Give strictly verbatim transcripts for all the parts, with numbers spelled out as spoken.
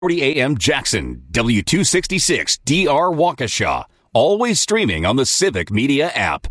forty A M Jackson, W two sixty-six D R Waukesha. Always streaming on the Civic Media app.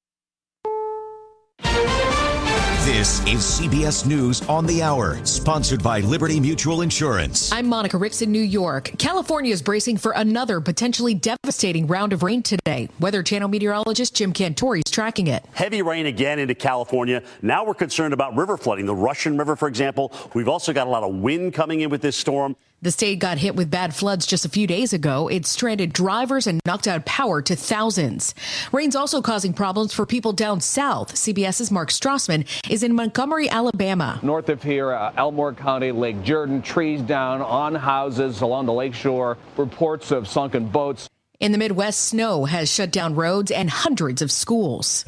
This is C B S News on the Hour, sponsored by Liberty Mutual Insurance. I'm Monica Ricks in New York. California is bracing for another potentially devastating round of rain today. Weather Channel meteorologist Jim Cantori is tracking it. Heavy rain again into California. Now we're concerned about river flooding. The Russian River, for example. We've also got a lot of wind coming in with this storm. The state got hit with bad floods just a few days ago. It stranded drivers and knocked out power to thousands. Rain's also causing problems for people down south. CBS's Mark Strassman is in Montgomery, Alabama. North of here, uh, Elmore County, Lake Jordan, trees down on houses along the lakeshore, reports of sunken boats. In the Midwest, snow has shut down roads and hundreds of schools.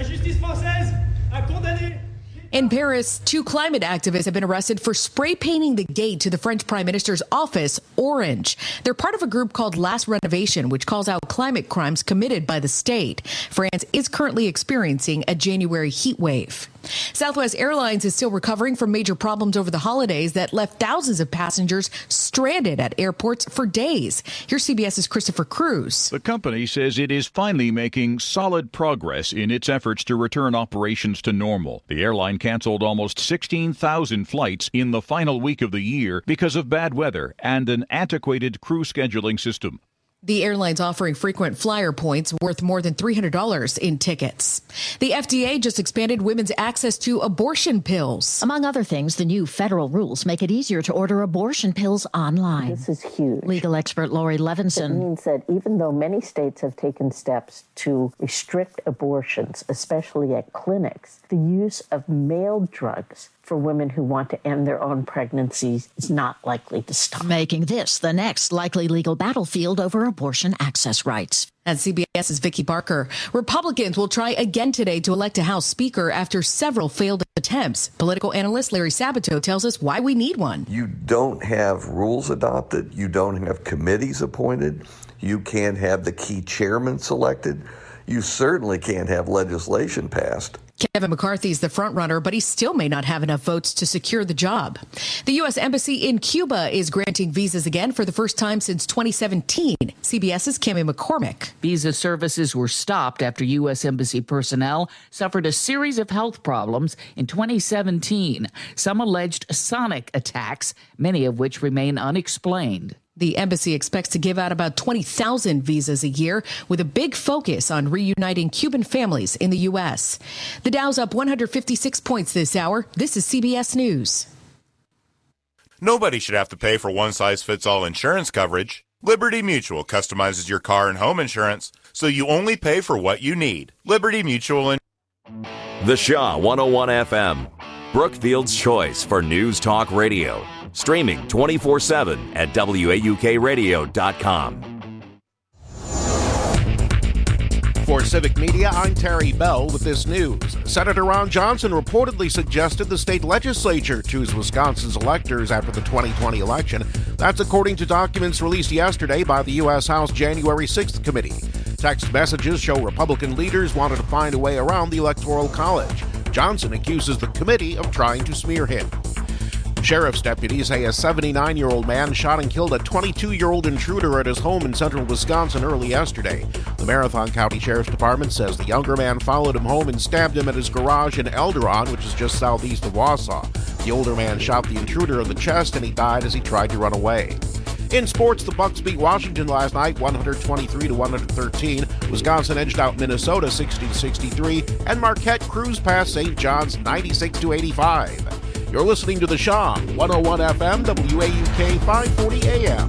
In Paris, two climate activists have been arrested for spray painting the gate to the French Prime Minister's office orange. They're part of a group called Last Renovation, which calls out climate crimes committed by the state. France is currently experiencing a January heat wave. Southwest Airlines is still recovering from major problems over the holidays that left thousands of passengers stranded at airports for days. Here's CBS's Christopher Cruz. The company says it is finally making solid progress in its efforts to return operations to normal. The airline canceled almost sixteen thousand flights in the final week of the year because of bad weather and an antiquated crew scheduling system. The airline's offering frequent flyer points worth more than three hundred dollars in tickets. The F D A just expanded women's access to abortion pills. Among other things, the new federal rules make it easier to order abortion pills online. This is huge. Legal expert Lori Levinson. It means that even though many states have taken steps to restrict abortions, especially at clinics, the use of mail drugs for women who want to end their own pregnancies is not likely to stop. Making this the next likely legal battlefield over abortion access rights. At CBS's Vicki Barker, Republicans will try again today to elect a House Speaker after several failed attempts. Political analyst Larry Sabato tells us why we need one. You don't have rules adopted. You don't have committees appointed. You can't have the key chairman selected. You certainly can't have legislation passed. Kevin McCarthy is the frontrunner, but he still may not have enough votes to secure the job. The U S. Embassy in Cuba is granting visas again for the first time since twenty seventeen. CBS's Cami McCormick. Visa services were stopped after U S. Embassy personnel suffered a series of health problems in twenty seventeen. Some alleged sonic attacks, many of which remain unexplained. The embassy expects to give out about twenty thousand visas a year, with a big focus on reuniting Cuban families in the U S. The Dow's up one hundred fifty-six points this hour. This is C B S News. Nobody should have to pay for one-size-fits-all insurance coverage. Liberty Mutual customizes your car and home insurance, so you only pay for what you need. Liberty Mutual. In- The Shaw one oh one F M, Brookfield's choice for news talk radio. Streaming twenty-four seven at W A U K radio dot com. For Civic Media, I'm Terry Bell with this news. Senator Ron Johnson reportedly suggested the state legislature choose Wisconsin's electors after the twenty twenty election. That's according to documents released yesterday by the U S. House January sixth committee. Text messages show Republican leaders wanted to find a way around the Electoral College. Johnson accuses the committee of trying to smear him. Sheriff's deputies say a seventy-nine-year-old man shot and killed a twenty-two-year-old intruder at his home in central Wisconsin early yesterday. The Marathon County Sheriff's Department says the younger man followed him home and stabbed him at his garage in Elderon, which is just southeast of Wausau. The older man shot the intruder in the chest and he died as he tried to run away. In sports, the Bucks beat Washington last night one twenty-three to one thirteen. Wisconsin edged out Minnesota sixty to sixty-three, and Marquette cruised past Saint John's ninety-six to eighty-five. You're listening to The Shaw, one oh one F M, W A U K, five forty A M.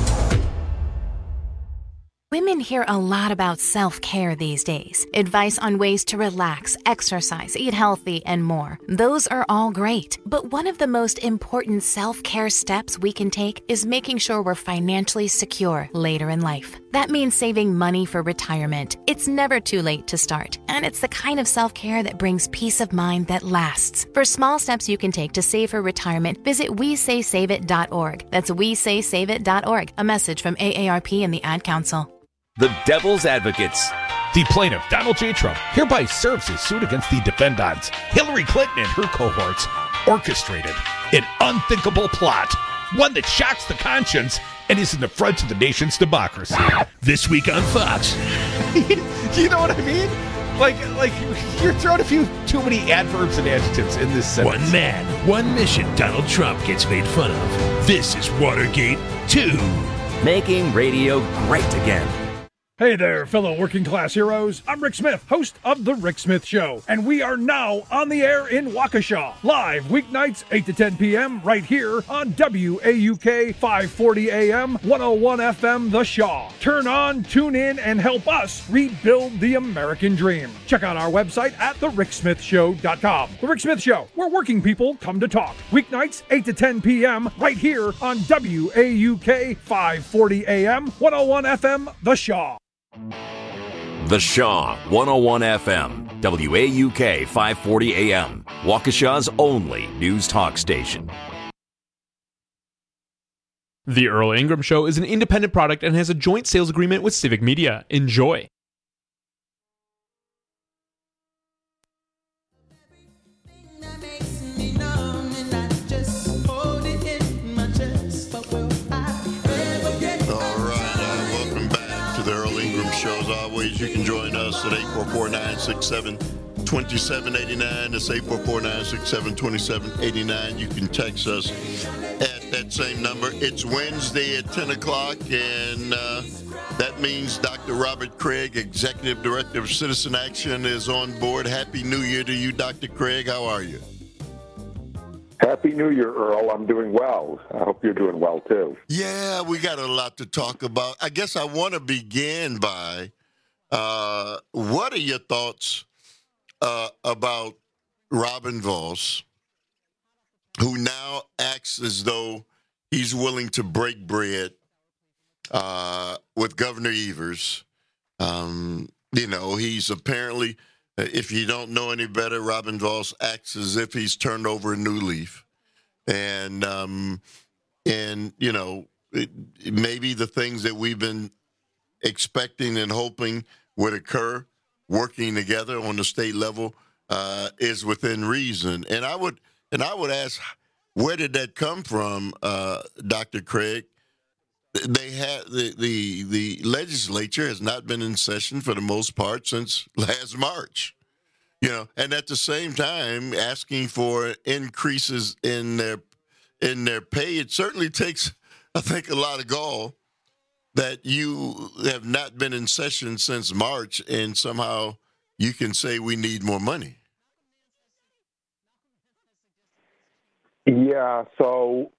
Women hear a lot about self-care these days. Advice on ways to relax, exercise, eat healthy, and more. Those are all great. But one of the most important self-care steps we can take is making sure we're financially secure later in life. That means saving money for retirement. It's never too late to start. And it's the kind of self-care that brings peace of mind that lasts. For small steps you can take to save for retirement, visit we say save it dot org. That's we say save it dot org. A message from A A R P and the Ad Council. The Devil's Advocates. The plaintiff, Donald J. Trump, hereby serves his suit against the defendants, Hillary Clinton and her cohorts, orchestrated an unthinkable plot, one that shocks the conscience and is in the front of the nation's democracy. This week on Fox. You know what I mean? Like, like you're throwing a few too many adverbs and adjectives in this sentence. One man, one mission Donald Trump gets made fun of. This is Watergate two. Making radio great again. Hey there, fellow working class heroes. I'm Rick Smith, host of The Rick Smith Show, and we are now on the air in Waukesha, live weeknights eight to ten p.m. right here on W A U K five forty A M, one oh one F M The Shaw. Turn on, tune in, and help us rebuild the American dream. Check out our website at the rick smith show dot com. The Rick Smith Show, where working people come to talk. Weeknights eight to ten p.m. right here on W A U K five forty A M, one oh one F M The Shaw. The Shaw, one oh one F M, W A U K five forty A M, Waukesha's only news talk station. The Earl Ingram Show is an independent product and has a joint sales agreement with Civic Media. Enjoy. You can join us at eight four four, nine six seven, two seven eight nine. That's eight four four, nine six seven, two seven eight nine. You can text us at that same number. It's Wednesday at ten o'clock, and uh, that means Doctor Robert Craig, Executive Director of Citizen Action, is on board. Happy New Year to you, Doctor Craig. How are you? Happy New Year, Earl. I'm doing well. I hope you're doing well, too. Yeah, we got a lot to talk about. I guess I want to begin by Uh, what are your thoughts uh, about Robin Vos, who now acts as though he's willing to break bread uh, with Governor Evers? Um, you know, he's apparently, if you don't know any better, Robin Vos acts as if he's turned over a new leaf. And, um, and you know, it, maybe the things that we've been expecting and hoping would occur, working together on the state level, uh, is within reason. And I would and I would ask, where did that come from, uh, Doctor Craig? They had the, the the legislature has not been in session for the most part since last March, you know, and at the same time asking for increases in their in their pay. It certainly takes, I think, a lot of gall that you have not been in session since March, and somehow you can say we need more money. Yeah, so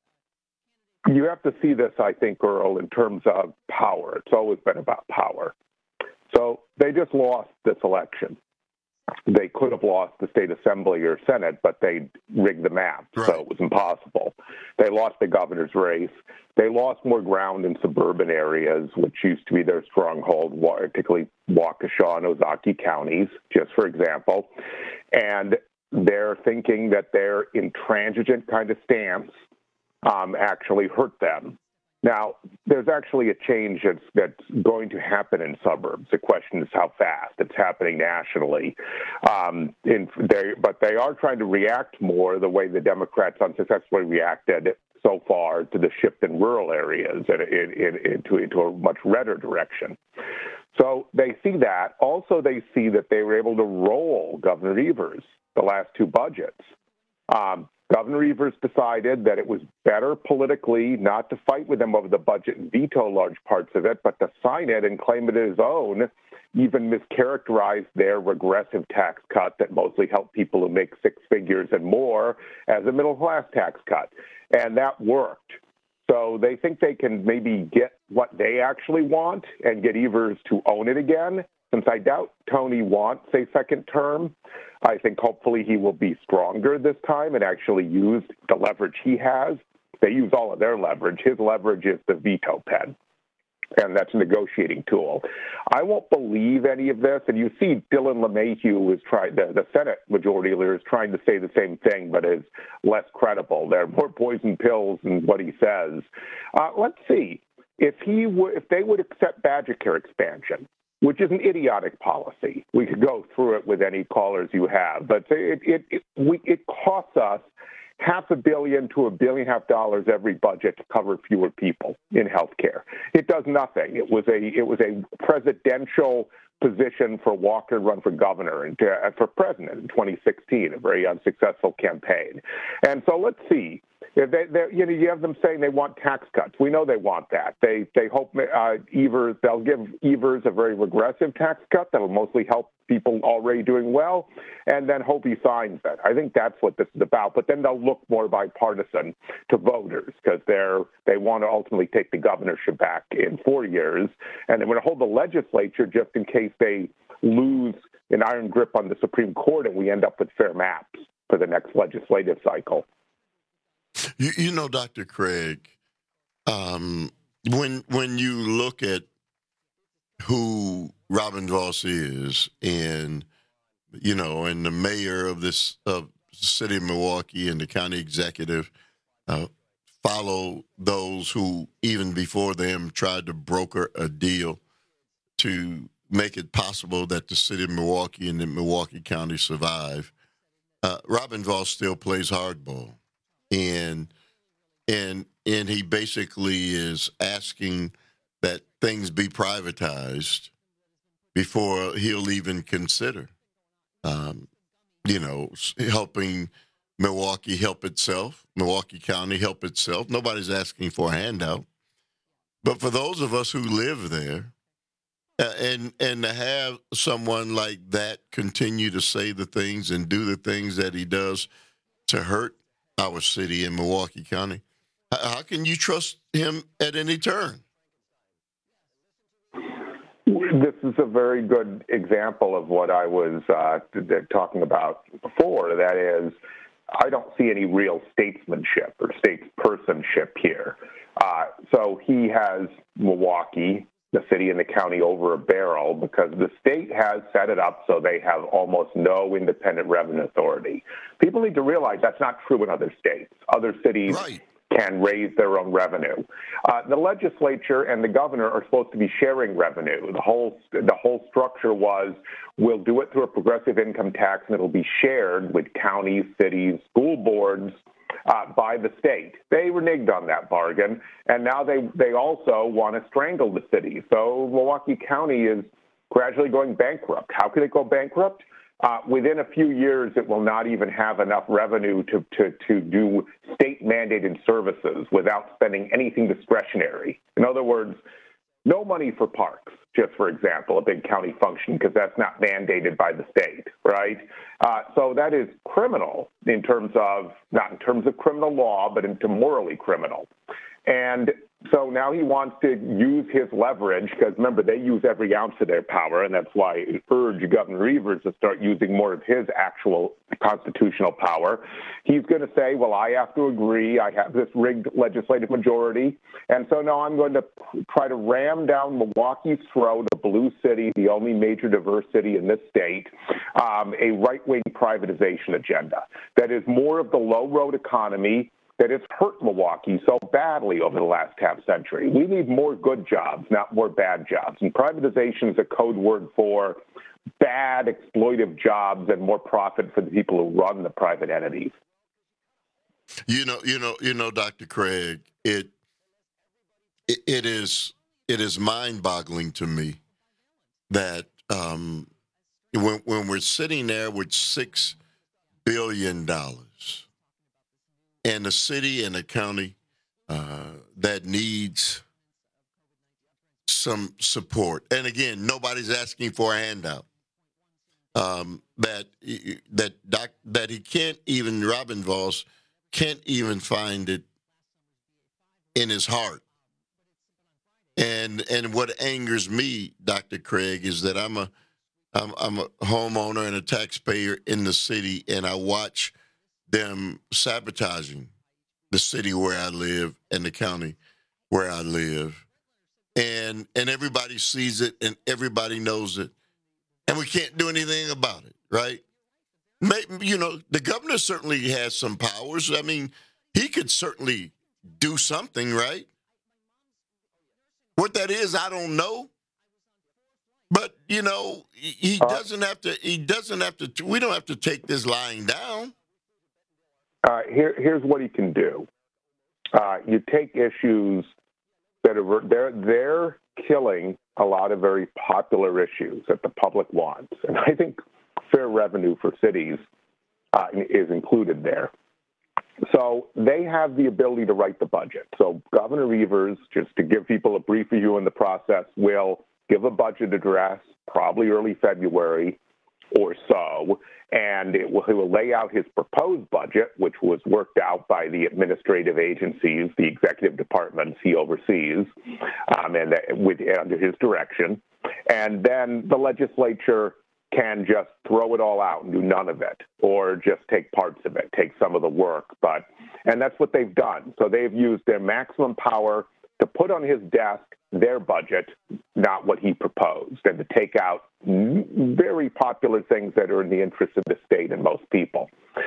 you have to see this, I think, Earl, in terms of power. It's always been about power. So they just lost this election. They could have lost the state assembly or Senate, but they rigged the map, right. So it was impossible. They lost the governor's race. They lost more ground in suburban areas, which used to be their stronghold, particularly Waukesha and Ozaukee counties, just for example. And they're thinking that their intransigent kind of stance um, actually hurt them. Now, there's actually a change that's, that's going to happen in suburbs. The question is how fast. It's happening nationally. Um, in, they, but they are trying to react more the way the Democrats unsuccessfully reacted so far to the shift in rural areas and in, in, into, into a much redder direction. So they see that. Also, they see that they were able to roll Governor Evers the last two budgets. Um, Governor Evers decided that it was better politically not to fight with them over the budget and veto large parts of it, but to sign it and claim it as his own, even mischaracterized their regressive tax cut that mostly helped people who make six figures and more as a middle-class tax cut. And that worked. So they think they can maybe get what they actually want and get Evers to own it again. Since I doubt Tony wants a second term, I think hopefully he will be stronger this time and actually use the leverage he has. They use all of their leverage. His leverage is the veto pen, and that's a negotiating tool. I won't believe any of this, and you see Dylan LeMahieu is trying, the, the Senate Majority Leader is trying to say the same thing, but is less credible. There are more poison pills in what he says. Uh, let's see. If he w- if they would accept Badger Care expansion, which is an idiotic policy. We could go through it with any callers you have, but it it it, we, it costs us half a billion to a billion and a half dollars every budget to cover fewer people in health care. It does nothing. It was a it was a presidential position for Walker to run for governor and to, uh, for president in twenty sixteen, a very unsuccessful campaign. And so let's see. They, they, you know, you have them saying they want tax cuts. We know they want that. They they hope uh, Evers, they'll give Evers a very regressive tax cut that will mostly help people already doing well, and then hope he signs it. I think that's what this is about. But then they'll look more bipartisan to voters because they're they want to ultimately take the governorship back in four years, and they're going to hold the legislature just in case they lose an iron grip on the Supreme Court and we end up with fair maps for the next legislative cycle. You, you know, Doctor Craig, um, when when you look at who Robin Vos is, and you know, and the mayor of this of the city of Milwaukee and the county executive uh, follow those who even before them tried to broker a deal to make it possible that the city of Milwaukee and the Milwaukee County survive. Uh, Robin Vos still plays hardball. And and and he basically is asking that things be privatized before he'll even consider, um, you know, helping Milwaukee help itself, Milwaukee County help itself. Nobody's asking for a handout. But for those of us who live there, uh, and and to have someone like that continue to say the things and do the things that he does to hurt our city in Milwaukee County, how can you trust him at any turn? This is a very good example of what I was uh, talking about before. That is, I don't see any real statesmanship or statespersonship here. Uh, so he has Milwaukee, the city and the county, over a barrel because the state has set it up so they have almost no independent revenue authority. People need to realize that's not true in other states. Other cities right. can raise their own revenue. Uh, the legislature and the governor are supposed to be sharing revenue. The whole the whole structure was we'll do it through a progressive income tax and it'll be shared with counties, cities, school boards, Uh, by the state. They reneged on that bargain, and now they, they also want to strangle the city. So Milwaukee County is gradually going bankrupt. How could it go bankrupt? Uh, within a few years, it will not even have enough revenue to, to, to do state-mandated services without spending anything discretionary. In other words, no money for parks, just for example, a big county function, because that's not mandated by the state, right? Uh, so that is criminal in terms of, not in terms of criminal law, but into morally criminal. And so now he wants to use his leverage, because remember, they use every ounce of their power, and that's why I urge Governor Evers to start using more of his actual constitutional power. He's going to say, well, I have to agree. I have this rigged legislative majority. And so now I'm going to try to ram down Milwaukee's throat, a blue city, the only major diverse city in this state, um, a right-wing privatization agenda that is more of the low-road economy that has hurt Milwaukee so badly over the last half century. We need more good jobs, not more bad jobs. And privatization is a code word for bad, exploitive jobs and more profit for the people who run the private entities. You know, you know, you know, Doctor Craig, it it, it is it is mind-boggling to me that um, when when we're sitting there with six billion dollars. And a city and a county uh, that needs some support. And again, nobody's asking for a handout. Um, that that doc, that he can't even, Robin Vos can't even find it in his heart. And and what angers me, Doctor Craig, is that I'm a I'm, I'm a homeowner and a taxpayer in the city, and I watch them sabotaging the city where I live and the county where I live. And and everybody sees it and everybody knows it. And we can't do anything about it, right? Maybe, you know, the governor certainly has some powers. I mean, he could certainly do something, right? What that is, I don't know. But, you know, he doesn't have to, he doesn't have to, we don't have to take this lying down. Uh, here, here's what he can do. Uh, you take issues that are they're they're killing a lot of very popular issues that the public wants, and I think fair revenue for cities uh, is included there. So they have the ability to write the budget. So Governor Evers, just to give people a brief review in the process, will give a budget address probably early February or so, and it will, he will lay out his proposed budget, which was worked out by the administrative agencies, the executive departments he oversees, um, and with, under his direction. And then the legislature can just throw it all out and do none of it, or just take parts of it, take some of the work. But and that's what they've done. So they've used their maximum power to put on his desk their budget, not what he proposed, and to take out very popular things that are in the interest of the state and most people.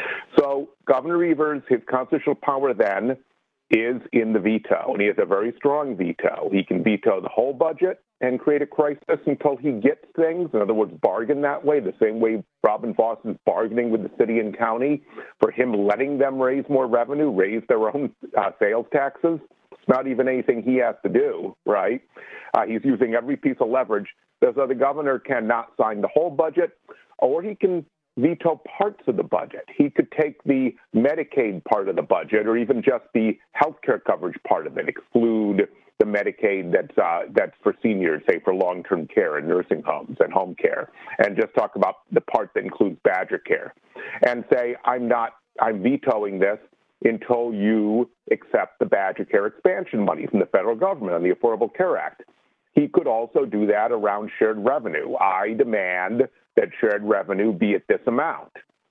So Governor Evers, his constitutional power then is in the veto, and he has a very strong veto. He can veto the whole budget and create a crisis until he gets things. In other words, bargain that way, the same way Robin Vos is bargaining with the city and county for him letting them raise more revenue, raise their own uh, sales taxes. It's not even anything he has to do, right? Uh, he's using every piece of leverage. So the governor cannot sign the whole budget, or he can veto parts of the budget. He could take the Medicaid part of the budget, or even just the health care coverage part of it, exclude the Medicaid that's uh, that's for seniors, say for long-term care and nursing homes and home care, and just talk about the part that includes Badger Care, and say, I'm not, I'm vetoing this until you accept the Badger Care expansion money from the federal government on the Affordable Care Act. He could also do that around shared revenue. I demand that shared revenue be at this amount,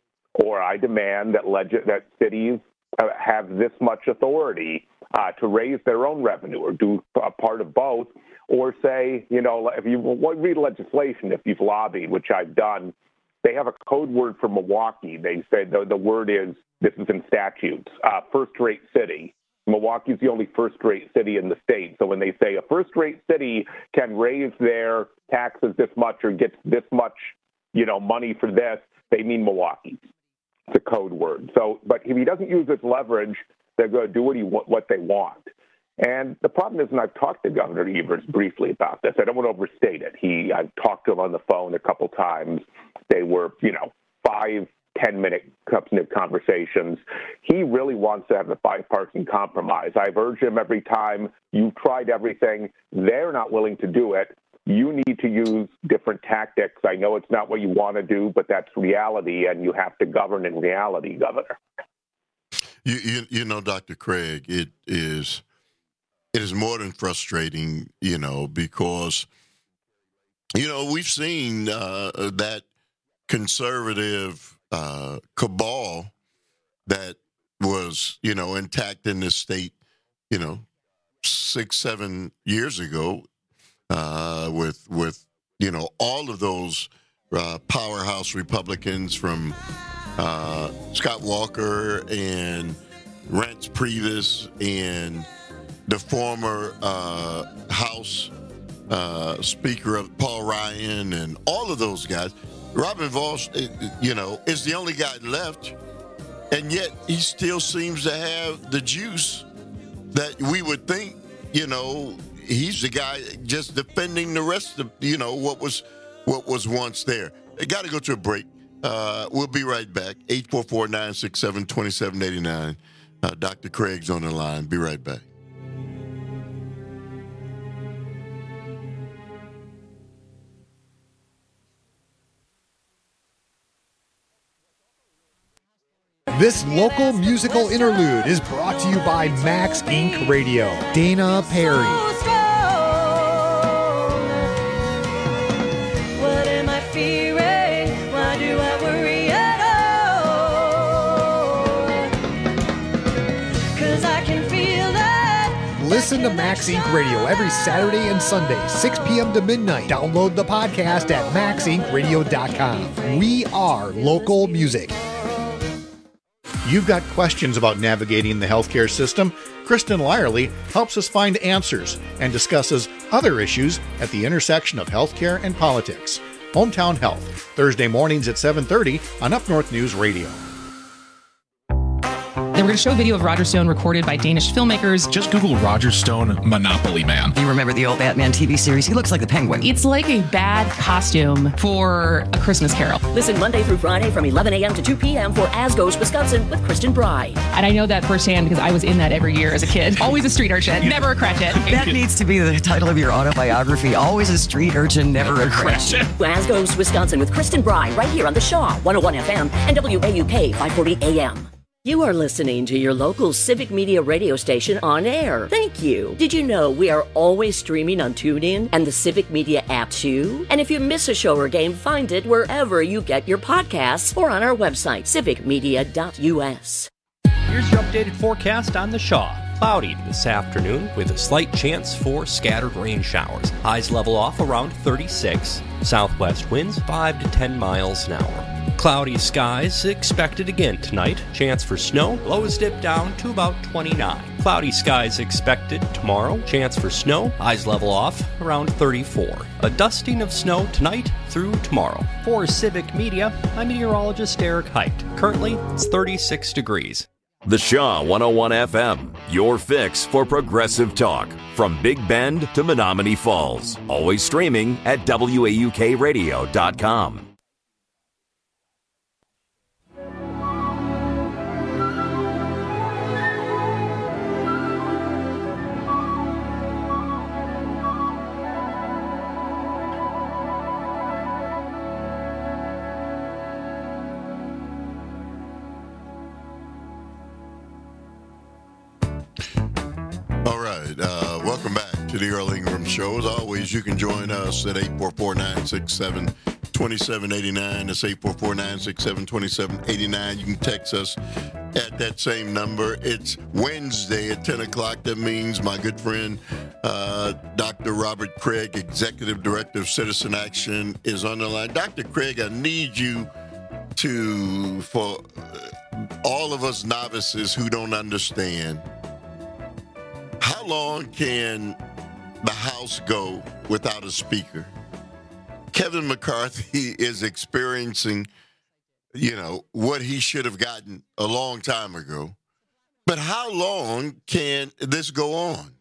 or I demand that leg- that cities uh, have this much authority uh, to raise their own revenue, or do a part of both, or say, you know, if you read legislation, if you've lobbied, which I've done, they have a code word for Milwaukee. They say the, the word is, this is in statutes, uh, first-rate city. Milwaukee's the only first-rate city in the state. So when they say a first-rate city can raise their taxes this much or gets this much, you know, money for this, they mean Milwaukee. It's a code word. So, but if he doesn't use this leverage, they're going to do what he what they want. And the problem is, and I've talked to Governor Evers briefly about this. I don't want to overstate it. He, I've talked to him on the phone a couple times. They were, you know, five, ten-minute conversations. He really wants to have a bipartisan compromise. I've urged him every time, you've tried everything. They're not willing to do it. You need to use different tactics. I know it's not what you want to do, but that's reality, and you have to govern in reality, Governor. You, you, you know, Doctor Craig, it is it is more than frustrating, you know, because, you know, we've seen uh, that conservative uh, cabal that was, you know, intact in this state, you know, six, seven years ago uh, with, with, you know, all of those uh, powerhouse Republicans from uh, Scott Walker and Reince Priebus and the former uh, House uh, Speaker of Paul Ryan and all of those guys. Robin Vos, you know, is the only guy left, and yet he still seems to have the juice that we would think, you know, he's the guy just defending the rest of, you know, what was what was once there. I got to go to a break. Uh, we'll be right back. eight four four, nine six seven, two seven eight nine. Uh, Doctor Craig's on the line. Be right back. This local musical interlude is brought to you by Max Incorporated. Radio. Dana Perry. What am I fearing? Why do I worry at all? 'Cause I can feel that. Listen to Max Incorporated. Radio every Saturday and Sunday, six p.m. to midnight. Download the podcast at max inc radio dot com. We are local music. You've got questions about navigating the healthcare system? Kristen Lyerly helps us find answers and discusses other issues at the intersection of healthcare and politics. Hometown Health, Thursday mornings at seven thirty on Up North News Radio. They were going to show a video of Roger Stone recorded by Danish filmmakers. Just Google Roger Stone Monopoly Man. You remember the old Batman T V series? He looks like the Penguin. It's like a bad costume for A Christmas Carol. Listen Monday through Friday from eleven a.m. to two p.m. for As Goes Wisconsin with Kristen Bry. And I know that firsthand because I was in that every year as a kid. Always a street urchin, never a cratchit. That needs to be the title of your autobiography. Always a street urchin, never a cratchit. As Goes Wisconsin with Kristen Bry right here on the Shaw one oh one F M and W A U K five forty A M. You are listening to your local Civic Media radio station on air. Thank you. Did you know we are always streaming on TuneIn and the Civic Media app too? And if you miss a show or game, find it wherever you get your podcasts or on our website, civic media dot U S. Here's your updated forecast on the Shaw. Cloudy this afternoon with a slight chance for scattered rain showers. Highs level off around thirty-six. Southwest winds five to ten miles an hour. Cloudy skies expected again tonight. Chance for snow. Lows dip down to about twenty-nine. Cloudy skies expected tomorrow. Chance for snow. Highs level off around thirty-four. A dusting of snow tonight through tomorrow. For Civic Media, I'm meteorologist Eric Height. Currently, it's thirty-six degrees. The Shaw one oh one F M, your fix for progressive talk. From Big Bend to Menominee Falls. Always streaming at W A U K radio dot com. All right, uh, welcome back to the Earl Ingram Show. As always, you can join us at eight four four, nine six seven, two seven eight nine. That's eight four four, nine six seven, two seven eight nine. You can text us at that same number. It's Wednesday at ten o'clock. That means my good friend, uh, Doctor Robert Craig, Executive Director of Citizen Action, is on the line. Doctor Craig, I need you to, for all of us novices who don't understand, how long can the House go without a speaker? Kevin McCarthy is experiencing, you know, what he should have gotten a long time ago. But how long can this go on?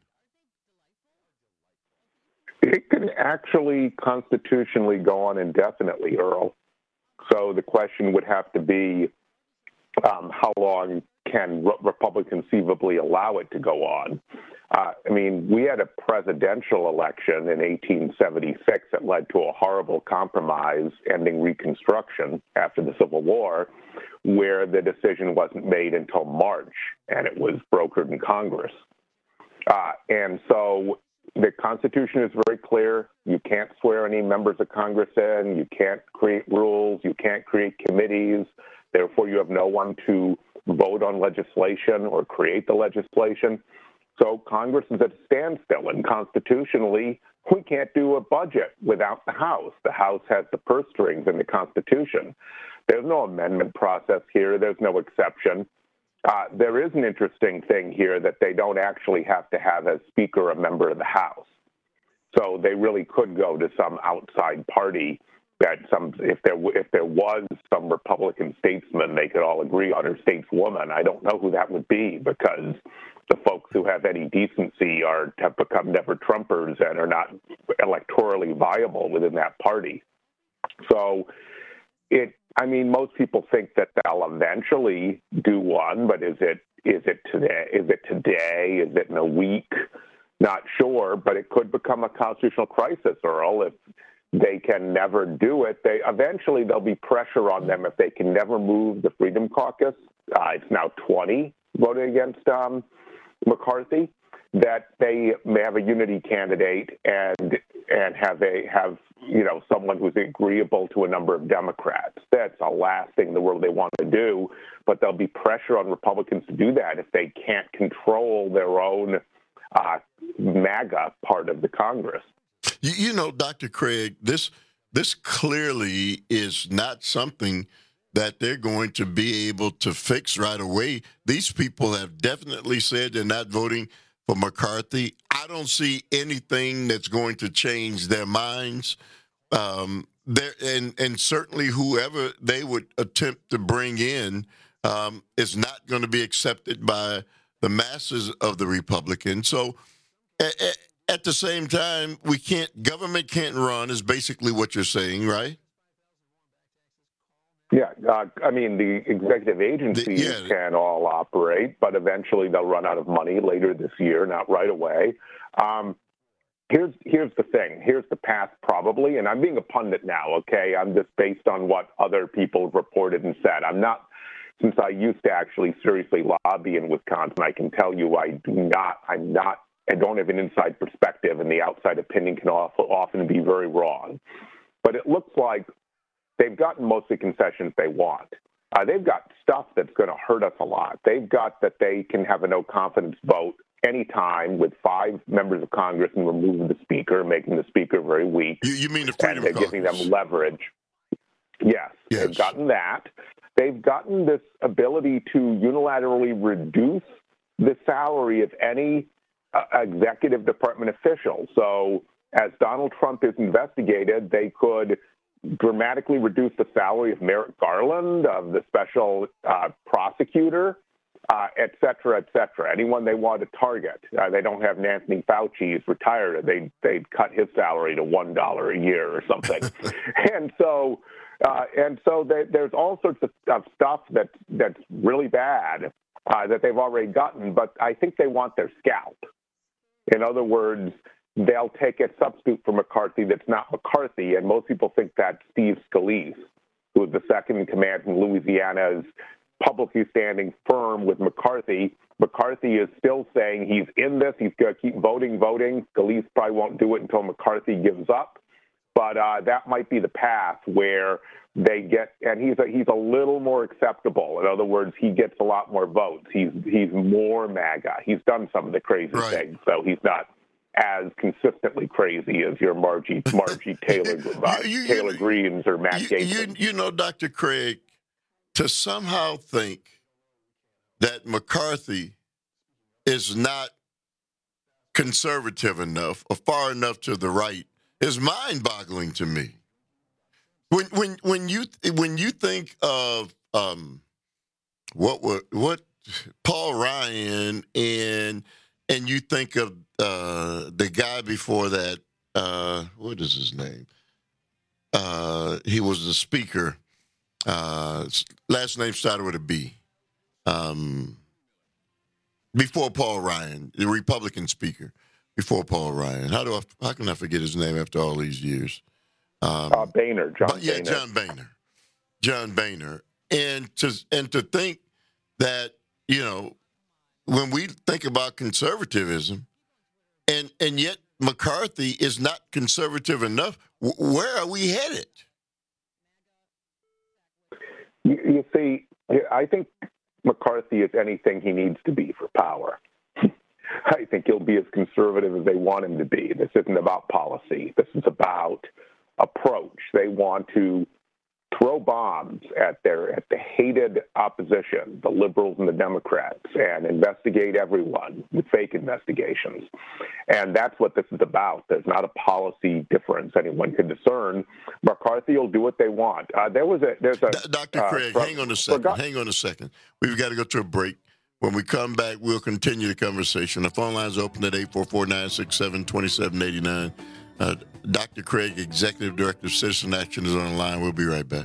It can actually constitutionally go on indefinitely, Earl. So the question would have to be, um, how long can re- Republicans conceivably allow it to go on? Uh, I mean, we had a presidential election in eighteen seventy-six that led to a horrible compromise ending Reconstruction after the Civil War, where the decision wasn't made until March, and it was brokered in Congress. Uh, and so the Constitution is very clear. You can't swear any members of Congress in. You can't create rules. You can't create committees. Therefore, you have no one to vote on legislation or create the legislation. So Congress is at a standstill, and constitutionally, we can't do a budget without the House. The House has the purse strings in the Constitution. There's no amendment process here. There's no exception. Uh, there is an interesting thing here that they don't actually have to have as Speaker a member of the House. So they really could go to some outside party that some, if there if there was some Republican statesman they could all agree on, or stateswoman. I don't know who that would be, because the folks who have any decency are have become never Trumpers and are not electorally viable within that party. So it, I mean, most people think that they'll eventually do one, but is it is it today? Is it today? Is it in a week? Not sure, but it could become a constitutional crisis, Earl, if they can never do it. They eventually there'll be pressure on them if they can never move the Freedom Caucus. Uh, it's now twenty voting against um, McCarthy, that they may have a unity candidate and and have a have you know someone who's agreeable to a number of Democrats. That's the last thing in the world they want to do, but there'll be pressure on Republicans to do that if they can't control their own uh, MAGA part of the Congress. You, you know, Doctor Craig, this this clearly is not something that they're going to be able to fix right away. These people have definitely said they're not voting for McCarthy. I don't see anything that's going to change their minds. Um, there and and certainly whoever they would attempt to bring in um, is not going to be accepted by the masses of the Republicans. So at, at the same time, we can't, government can't run is basically what you're saying, right? Yeah, uh, I mean, the executive agencies the, yeah. can all operate, but eventually they'll run out of money later this year, not right away. Um, here's here's the thing. Here's the path, probably, and I'm being a pundit now, okay? I'm just based on what other people have reported and said. I'm not, since I used to actually seriously lobby in Wisconsin, I can tell you I do not, I'm not, I don't have an inside perspective, and the outside opinion can often be very wrong. But it looks like they've gotten most of the concessions they want. Uh, they've got stuff that's going to hurt us a lot. They've got that they can have a no-confidence vote anytime with five members of Congress and removing the speaker, making the speaker very weak. You, you mean the freedom and they're giving them leverage. Yes, yes, they've gotten that. They've gotten this ability to unilaterally reduce the salary of any uh, executive department official. So as Donald Trump is investigated, they could dramatically reduce the salary of Merrick Garland, of the special uh, prosecutor, uh, et cetera, et cetera. Anyone they want to target. Uh, they don't have Anthony Fauci. He's retired. They, they'd cut his salary to one dollar a year or something. and so uh, and so they, there's all sorts of, of stuff that, that's really bad uh, that they've already gotten, but I think they want their scalp. In other words, they'll take a substitute for McCarthy that's not McCarthy, and most people think that's Steve Scalise, who is the second in command in Louisiana's publicly standing firm with McCarthy. McCarthy is still saying he's in this. He's going to keep voting, voting. Scalise probably won't do it until McCarthy gives up. But uh, that might be the path where they get, and he's a, he's a little more acceptable. In other words, he gets a lot more votes. He's he's more MAGA. He's done some of the crazy right. things, so he's not as consistently crazy as your Margie Margie Taylor uh, you, you, Taylor Greens or Matt you, Gaetz. You, you know, Doctor Craig, to somehow think that McCarthy is not conservative enough or far enough to the right is mind-boggling to me. When when when you when you think of um, what what what Paul Ryan and and you think of uh, the guy before that, uh, what is his name? Uh, he was the speaker. Uh, last name started with a B. Um, before Paul Ryan, the Republican speaker. Before Paul Ryan. How do I? How can I forget his name after all these years? Um, uh, Boehner, John. But, yeah, Boehner. John Boehner. John Boehner. And to and to think that, you know, when we think about conservatism, and and yet McCarthy is not conservative enough, w- where are we headed? You, you see, I think McCarthy is anything he needs to be for power. I think he'll be as conservative as they want him to be. This isn't about policy. This is about approach. They want to throw bombs at their at the hated opposition, the liberals and the Democrats, and investigate everyone with fake investigations. And that's what this is about. There's not a policy difference anyone can discern. McCarthy will do what they want. Uh, there was a there's a D- Doctor Craig, uh, hang on a second. Forgot- hang on a second. We've got to go to a break. When we come back, we'll continue the conversation. The phone line's open at eight four four, nine six seven, two seven eight nine. Uh, Doctor Craig, Executive Director of Citizen Action, is on the line. We'll be right back.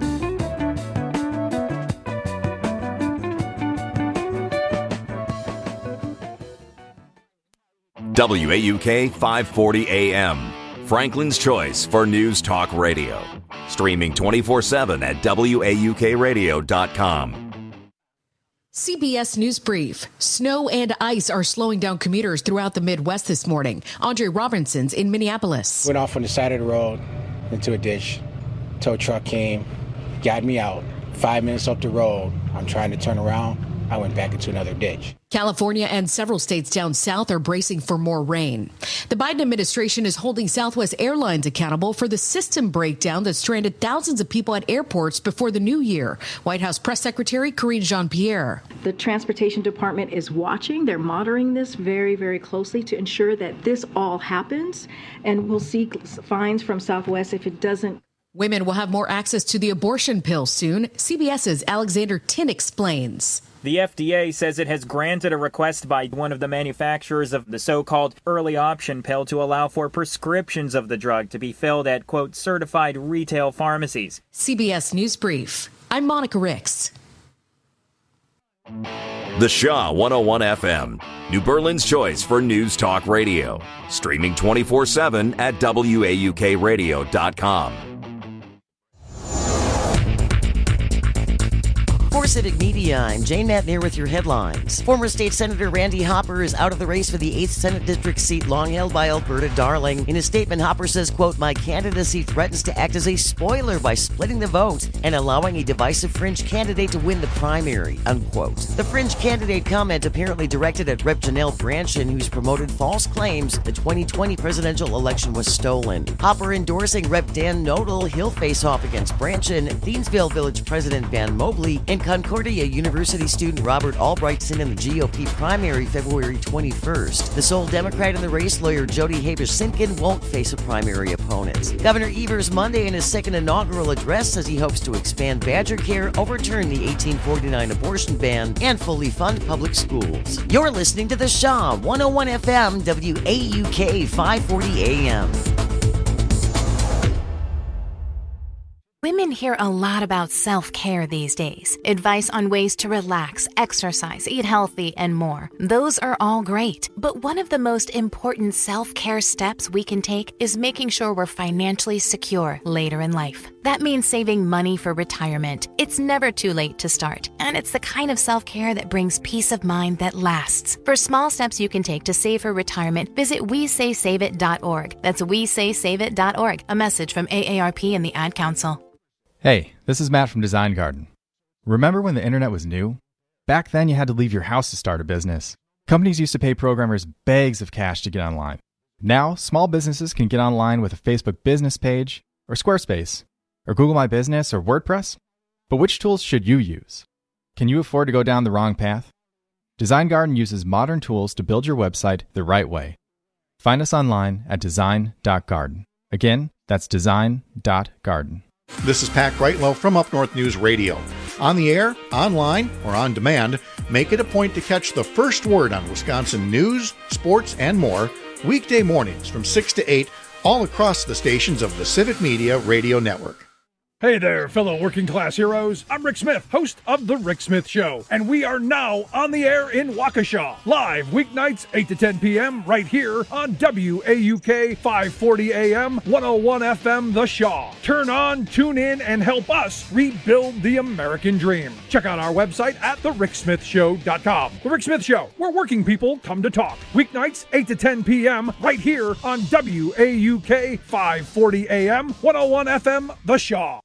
W A U K five forty A M, Franklin's Choice for News Talk Radio. Streaming twenty-four seven at W A U K radio dot com. C B S News Brief. Snow and ice are slowing down commuters throughout the Midwest this morning. Andre Robinson's in Minneapolis. Went off on the side of the road into a ditch. Tow truck came, got me out. Five minutes up the road, I'm trying to turn around. I went back into another ditch. California and several states down south are bracing for more rain. The Biden administration is holding Southwest Airlines accountable for the system breakdown that stranded thousands of people at airports before the new year. White House Press Secretary Karine Jean-Pierre. The Transportation Department is watching. They're monitoring this very, very closely to ensure that this all happens. And we'll seek fines from Southwest if it doesn't Women will have more access to the abortion pill soon. CBS's Alexander Tin explains. The F D A says it has granted a request by one of the manufacturers of the so-called early option pill to allow for prescriptions of the drug to be filled at, quote, certified retail pharmacies. C B S News Brief. I'm Monica Ricks. The Shaw one oh one F M, New Berlin's choice for news talk radio. Streaming twenty-four seven at W A U K radio dot com. For Civic Media, I'm Jane Matnier with your headlines. Former State Senator Randy Hopper is out of the race for the eighth Senate District seat long held by Alberta Darling. In a statement, Hopper says, quote, my candidacy threatens to act as a spoiler by splitting the vote and allowing a divisive fringe candidate to win the primary, unquote. The fringe candidate comment apparently directed at Representative Janelle Brandtjen, who's promoted false claims the twenty twenty presidential election was stolen. Hopper endorsing Representative Dan Nodal, he'll face off against Brandtjen, Thiensville Village President Van Mobley, and Concordia University student Robert Albrightson in the G O P primary February twenty-first. The sole Democrat in the race, lawyer Jody Haber-Simkin, won't face a primary opponent. Governor Evers Monday in his second inaugural address says he hopes to expand Badger Care, overturn the eighteen forty-nine abortion ban, and fully fund public schools. You're listening to The Shaw, one oh one F M, W A U K, five forty A M. Women hear a lot about self-care these days. Advice on ways to relax, exercise, eat healthy, and more. Those are all great. But one of the most important self-care steps we can take is making sure we're financially secure later in life. That means saving money for retirement. It's never too late to start. And it's the kind of self-care that brings peace of mind that lasts. For small steps you can take to save for retirement, visit we say save it dot org. That's we say save it dot org. A message from A A R P and the Ad Council. Hey, this is Matt from Design Garden. Remember when the internet was new? Back then, you had to leave your house to start a business. Companies used to pay programmers bags of cash to get online. Now, small businesses can get online with a Facebook business page, or Squarespace, or Google My Business, or WordPress. But which tools should you use? Can you afford to go down the wrong path? Design Garden uses modern tools to build your website the right way. Find us online at design dot garden. Again, that's design dot garden. This is Pat Greitlow from Up North News Radio. On the air, online, or on demand, make it a point to catch the first word on Wisconsin news, sports, and more weekday mornings from six to eight all across the stations of the Civic Media Radio Network. Hey there, fellow working class heroes. I'm Rick Smith, host of The Rick Smith Show, and we are now on the air in Waukesha, live weeknights eight to ten p.m. right here on W A U K five forty A M, one oh one F M, The Shaw. Turn on, tune in, and help us rebuild the American dream. Check out our website at the rick smith show dot com. The Rick Smith Show, where working people come to talk. Weeknights eight to ten p.m. right here on W A U K five forty A M, one oh one F M, The Shaw.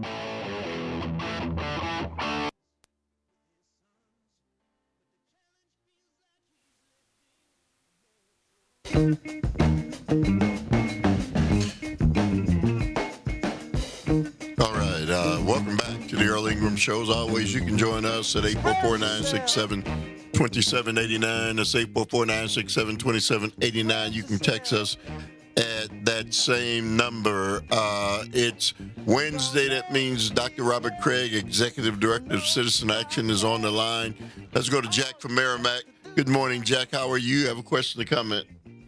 All right, uh, welcome back to the Earl Ingram Show. As always, you can join us at eight four four, nine six seven, two seven eight nine. That's eight four four, nine six seven, two seven eight nine. You can text us at that same number. Uh, it's Wednesday. That means Doctor Robert Craig, Executive Director of Citizen Action, is on the line. Let's go to Jack from Merrimack. Good morning, Jack. How are you? Have a question or comment?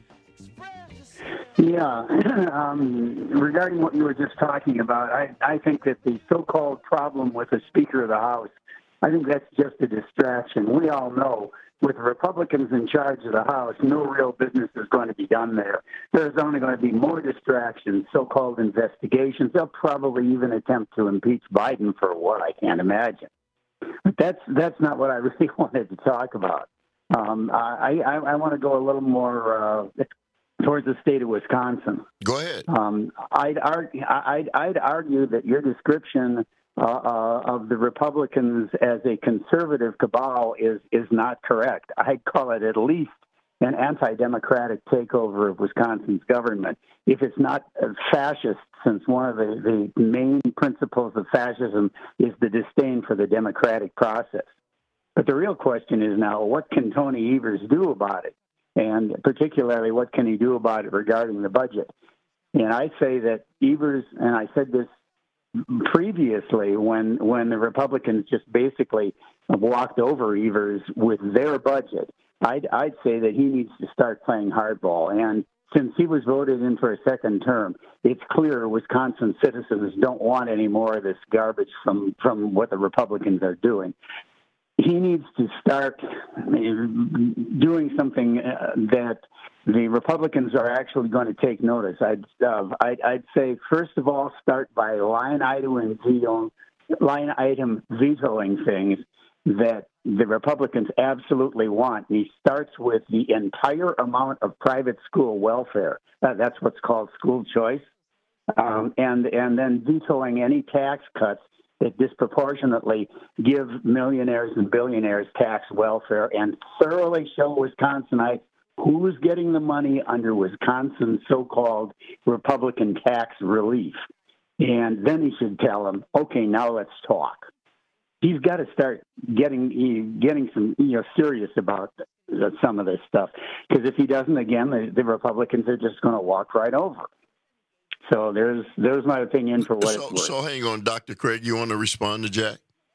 Yeah, um, regarding what you were just talking about, I, I think that the so-called problem with the Speaker of the House, I think that's just a distraction. We all know with Republicans in charge of the House, no real business is going to be done there. There's only going to be more distractions, so-called investigations. They'll probably even attempt to impeach Biden for what I can't imagine. But that's that's not what I really wanted to talk about. Um, I, I, I want to go a little more uh, towards the state of Wisconsin. Go ahead. Um, I'd, argue, I'd, I'd argue that your description Uh, uh, of the Republicans as a conservative cabal is is not correct. I'd call it at least an anti-democratic takeover of Wisconsin's government. If it's not fascist, since one of the, the main principles of fascism is the disdain for the democratic process. But the real question is now, what can Tony Evers do about it? And particularly, what can he do about it regarding the budget? And I say that Evers, and I said this previously when when the Republicans just basically walked over Evers with their budget. I'd, I'd say that he needs to start playing hardball. And since he was voted in for a second term, it's clear Wisconsin citizens don't want any more of this garbage from, from what the Republicans are doing. He needs to start doing something uh, that the Republicans are actually going to take notice. I'd, uh, I'd, I'd say, first of all, start by line item and veto, line item vetoing things that the Republicans absolutely want. And he starts with the entire amount of private school welfare. Uh, that's what's called school choice. Um, and, and then vetoing any tax cuts that disproportionately give millionaires and billionaires tax welfare and thoroughly show Wisconsinites who's getting the money under Wisconsin's so-called Republican tax relief. And then he should tell them, okay, now let's talk. He's got to start getting getting some, you know, serious about some of this stuff. Because if he doesn't, again, the, the Republicans are just going to walk right over. So there's there's my opinion for what so, it's worth. So hang on, Doctor Craig, you want to respond to Jack?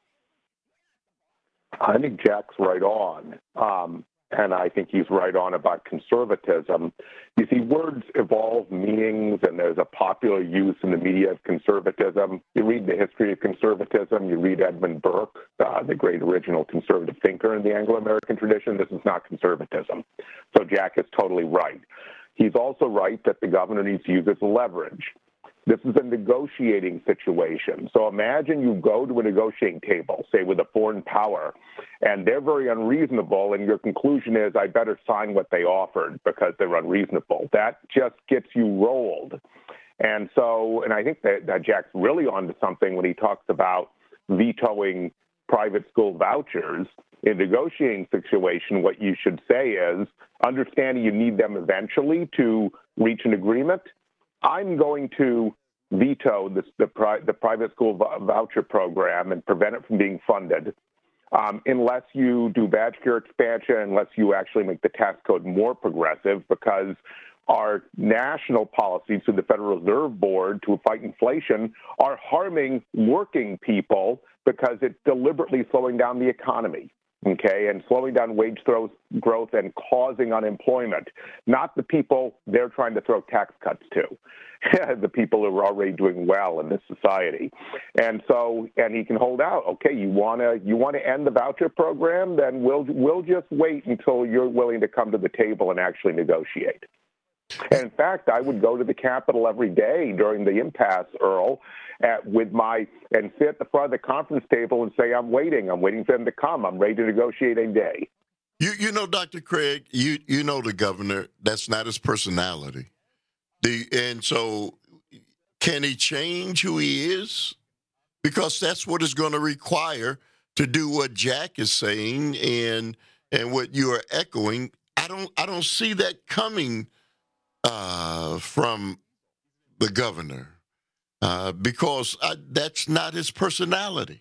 I think Jack's right on. Um, and I think he's right on about conservatism. You see, words evolve meanings, and there's a popular use in the media of conservatism. You read the history of conservatism, you read Edmund Burke, uh, the great original conservative thinker in the Anglo-American tradition. This is not conservatism. So Jack is totally right. He's also right that the governor needs to use this leverage. This is a negotiating situation. So imagine you go to a negotiating table, say with a foreign power, and they're very unreasonable, and your conclusion is, I better sign what they offered because they're unreasonable. That just gets you rolled. And so, and I think that, that Jack's really onto something when he talks about vetoing private school vouchers. In a negotiating situation, what you should say is, understanding you need them eventually to reach an agreement, I'm going to veto this, the, pri- the private school v- voucher program and prevent it from being funded um, unless you do badge care expansion, unless you actually make the tax code more progressive, because our national policies through the Federal Reserve Board to fight inflation are harming working people because it's deliberately slowing down the economy. Okay, and slowing down wage throws, growth and causing unemployment, not the people they're trying to throw tax cuts to, the people who are already doing well in this society. And so, and he can hold out. Okay, you want to you want to end the voucher program? Then we'll we'll just wait until you're willing to come to the table and actually negotiate. And in fact, I would go to the Capitol every day during the impasse, Earl, at, with my and sit at the front of the conference table and say, I'm waiting. I'm waiting for them to come. I'm ready to negotiate any day. You you know, Doctor Craig, you, you know the governor, that's not his personality. The And so can he change who he is? Because that's what it's going to require to do what Jack is saying and and what you are echoing. I don't I don't see that coming Uh, from the governor, uh, because I, that's not his personality.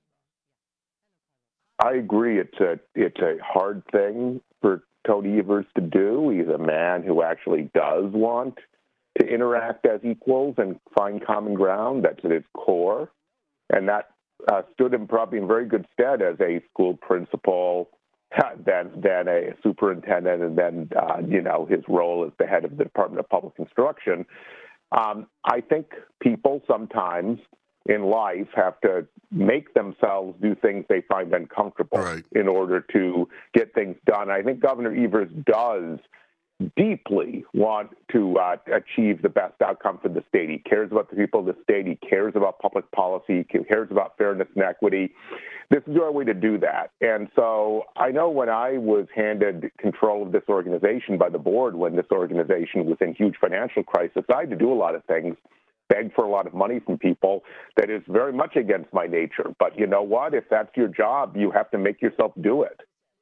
I agree. It's a it's a hard thing for Tony Evers to do. He's a man who actually does want to interact as equals and find common ground. That's at his core, and that uh, stood him probably in very good stead as a school principal, Then, then a superintendent, and then, uh, you know, his role as the head of the Department of Public Instruction. Um, I think people sometimes in life have to make themselves do things they find uncomfortable right. in order to get things done. I think Governor Evers does deeply want to uh, achieve the best outcome for the state. He cares about the people of the state. He cares about public policy. He cares about fairness and equity. This is our way to do that. And so I know when I was handed control of this organization by the board, when this organization was in huge financial crisis, I had to do a lot of things, beg for a lot of money from people that is very much against my nature. But you know what? If that's your job, you have to make yourself do it.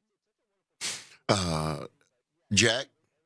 Uh, Jack?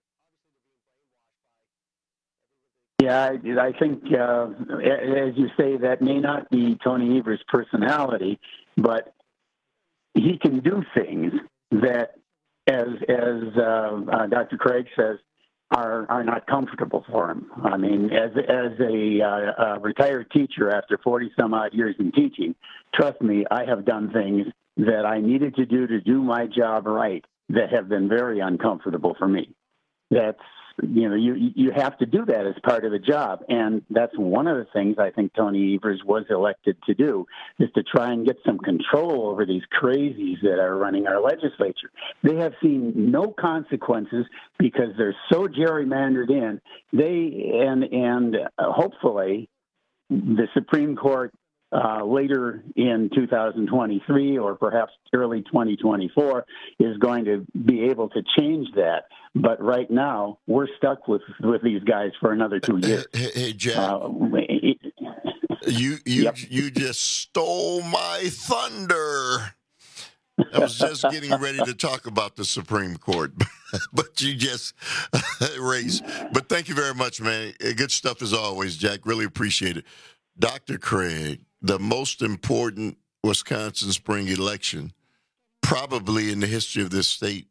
Yeah, I, I think, uh, as you say, that may not be Tony Evers' personality, but he can do things that, as as uh, uh, Doctor Craig says, are are not comfortable for him. I mean, as as a, uh, a retired teacher after forty some odd years in teaching, trust me, I have done things that I needed to do to do my job right that have been very uncomfortable for me. That's, you know, you you have to do that as part of the job, and that's one of the things I think Tony Evers was elected to do, is to try and get some control over these crazies that are running our legislature. They have seen no consequences because they're so gerrymandered in. They and and uh, hopefully the Supreme Court uh, later in two thousand twenty-three or perhaps early twenty twenty-four is going to be able to change that. But right now, we're stuck with, with these guys for another two years. Hey, hey Jack, uh, you you yep. you just stole my thunder. I was just getting ready to talk about the Supreme Court, but you just erased. But thank you very much, man. Good stuff as always, Jack. Really appreciate it. Doctor Craig, the most important Wisconsin spring election probably in the history of this state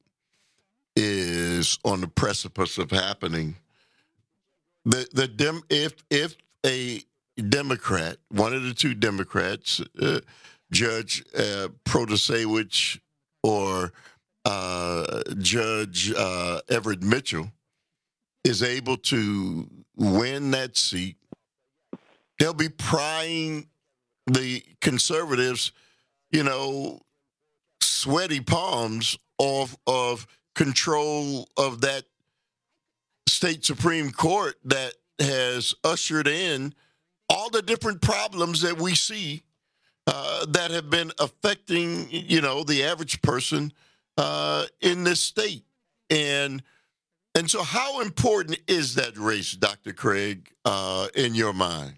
is on the precipice of happening. The the dem, if if a Democrat, one of the two Democrats, uh, Judge uh, Protasewicz or uh, Judge uh, Everett Mitchell, is able to win that seat, they'll be prying the conservatives, you know, sweaty palms off of control of that state Supreme Court that has ushered in all the different problems that we see uh, that have been affecting, you know, the average person uh, in this state. And and so how important is that race, Doctor Craig, uh, in your mind?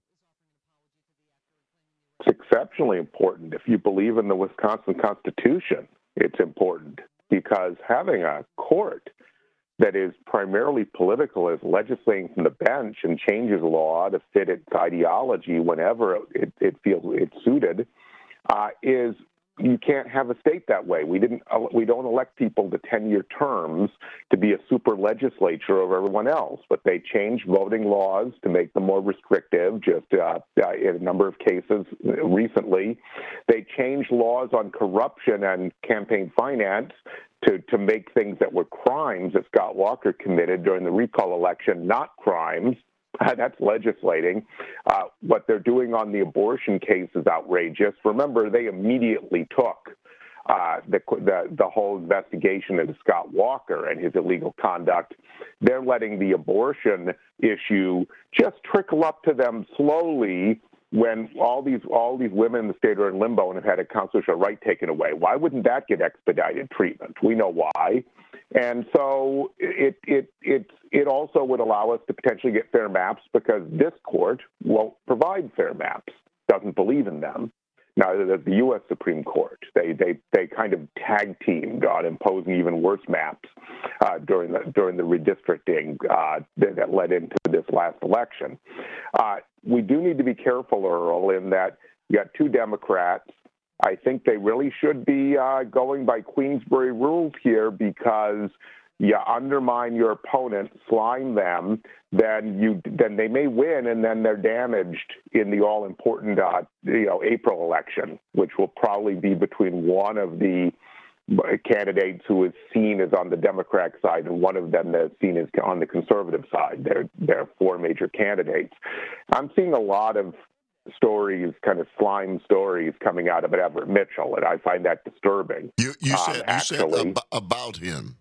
It's exceptionally important. If you believe in the Wisconsin Constitution, it's important, because having a court that is primarily political, is legislating from the bench and changes law to fit its ideology whenever it, it feels it's suited, uh, is you can't have a state that way. We didn't. We don't elect people to ten-year terms to be a super legislature over everyone else, but they changed voting laws to make them more restrictive. Just uh, uh, in a number of cases recently, they changed laws on corruption and campaign finance to to make things that were crimes that Scott Walker committed during the recall election not crimes. That's legislating. Uh, what they're doing on the abortion case is outrageous. Remember, they immediately took uh, the, the the whole investigation into Scott Walker and his illegal conduct. They're letting the abortion issue just trickle up to them slowly, when all these all these women in the state are in limbo and have had a constitutional right taken away. Why wouldn't that get expedited treatment? We know why. And so it it it it also would allow us to potentially get fair maps, because this court won't provide fair maps, doesn't believe in them. Now, the, the U S Supreme Court, they they they kind of tag teamed on imposing even worse maps uh, during the during the redistricting uh, that, that led into this last election. Uh, we do need to be careful, Earl, in that you got two Democrats. I think they really should be uh, going by Queensberry rules here, because you undermine your opponent, slime them, then you then they may win, and then they're damaged in the all-important uh, you know April election, which will probably be between one of the candidates who is seen as on the Democratic side and one of them that's seen as on the conservative side. There, there are four major candidates. I'm seeing a lot of stories, kind of slime stories, coming out of Everett Mitchell, and I find that disturbing. You, you said, um, actually, you said ab- about him.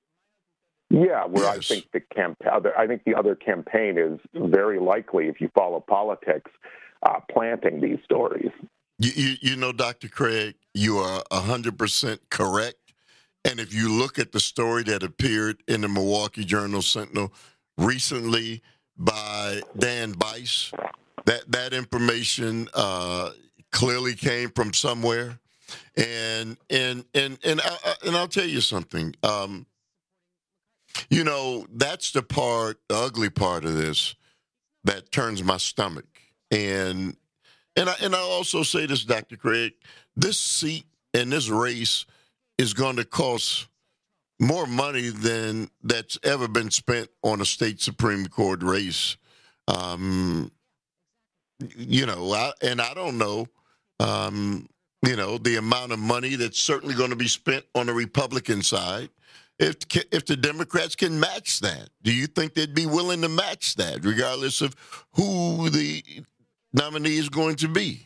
Yeah, where yes. I think the camp- other, I think the other campaign is very likely, if you follow politics, uh, planting these stories. You, you, you know, Doctor Craig, you are one hundred percent correct. And if you look at the story that appeared in the Milwaukee Journal-Sentinel recently by Dan Bice, that, that information uh, clearly came from somewhere. And and and and, I, and I'll tell you something. Um, you know, that's the part, the ugly part of this that turns my stomach. And And, I, and I'll also say this, Doctor Craig, this seat and this race is going to cost more money than that's ever been spent on a state Supreme Court race. Um, you know, I, and I don't know, um, you know, the amount of money that's certainly going to be spent on the Republican side. If if the Democrats can match that, do you think they'd be willing to match that, regardless of who the nominee is going to be?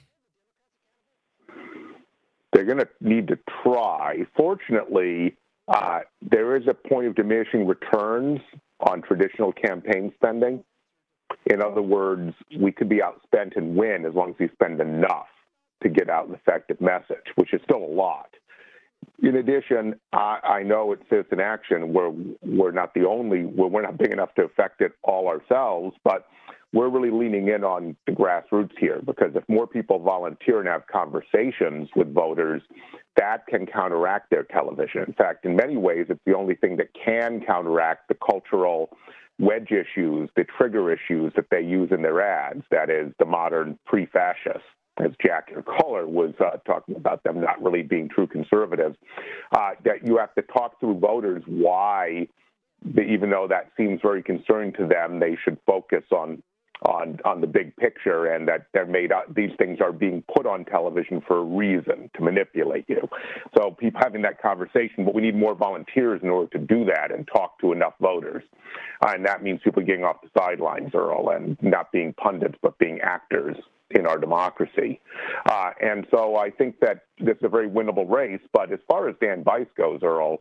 They're going to need to try. Fortunately, uh, there is a point of diminishing returns on traditional campaign spending. In other words, we could be outspent and win as long as we spend enough to get out an effective message, which is still a lot. In addition, I, I know at Citizen Action, we're, we're not the only, we're, we're not big enough to affect it all ourselves, but we're really leaning in on the grassroots here, because if more people volunteer and have conversations with voters, that can counteract their television. In fact, in many ways, it's the only thing that can counteract the cultural wedge issues, the trigger issues that they use in their ads, that is, the modern pre-fascists, as Jack, your caller, was uh, talking about them not really being true conservatives, uh, that you have to talk through voters why, the, even though that seems very concerning to them, they should focus on on on the big picture, and that they're made up, these things are being put on television for a reason, to manipulate you. So people having that conversation, but we need more volunteers in order to do that and talk to enough voters. Uh, and that means people getting off the sidelines, Earl, and not being pundits, but being actors in our democracy. Uh, and so I think that this is a very winnable race. But as far as Dan Bice goes, Earl,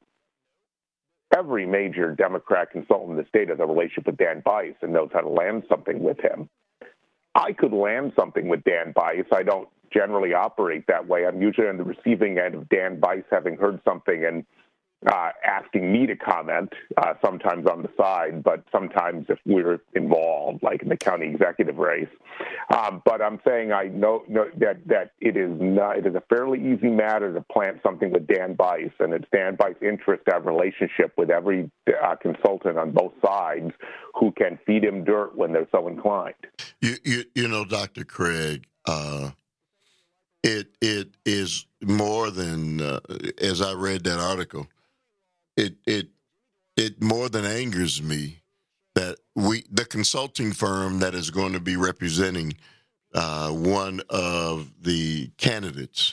every major Democrat consultant in the state has a relationship with Dan Bice and knows how to land something with him. I could land something with Dan Bice. I don't generally operate that way. I'm usually on the receiving end of Dan Bice having heard something and uh, asking me to comment, uh, sometimes on the side, but sometimes if we're involved, like in the county executive race. Um, but I'm saying I know, know that that it is not, it is a fairly easy matter to plant something with Dan Bice, and it's Dan Bice's interest to have a relationship with every uh, consultant on both sides who can feed him dirt when they're so inclined. You, you, you know, Doctor Craig, uh, it it is more than uh, as I read that article. It it it more than angers me that we the consulting firm that is going to be representing uh, one of the candidates